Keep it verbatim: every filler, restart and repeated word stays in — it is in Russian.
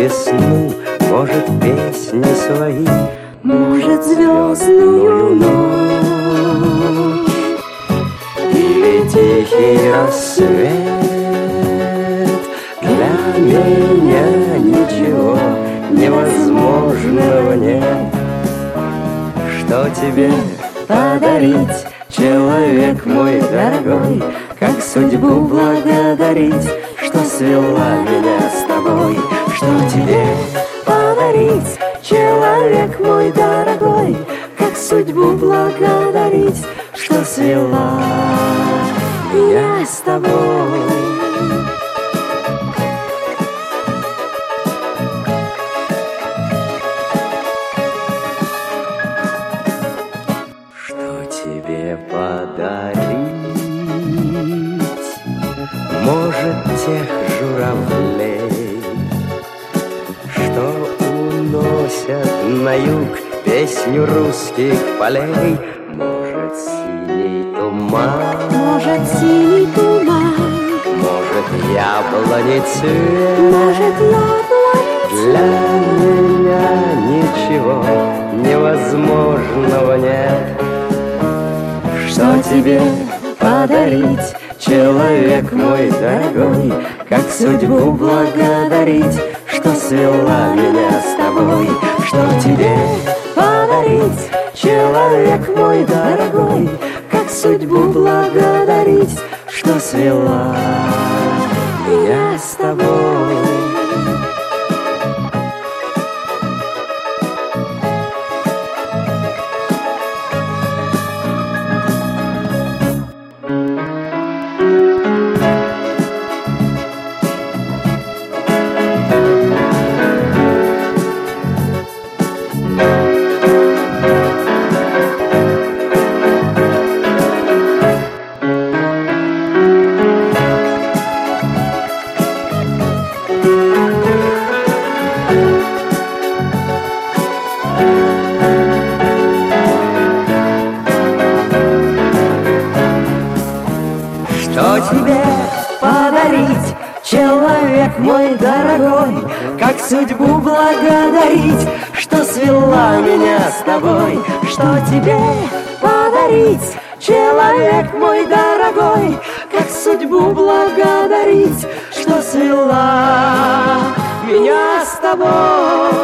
весну, может, песни свои, может, звездную ночь или тихий рассвет. Для меня ничего невозможного нет. Что тебе подарить, человек мой дорогой? Как судьбу благодарить, что свела меня с тобой? Что тебе подарить, человек мой дорогой? Как судьбу благодарить, что свела меня с тобой? Тебе подарить, может, тех журавлей, что уносят на юг песню русских полей. Может, синий туман, может, синий туман, может, яблони цвет, может, яблони для меня ничего невозможного нет. Что тебе подарить, человек мой дорогой? Как судьбу благодарить, что свела меня с тобой? Что тебе подарить, человек мой дорогой? Как судьбу благодарить, что свела меня с тобой? Что тебе подарить, человек мой дорогой? Как судьбу благодарить, что свела меня с тобой? Что тебе подарить, человек мой дорогой? Как судьбу благодарить, что свела меня с тобой?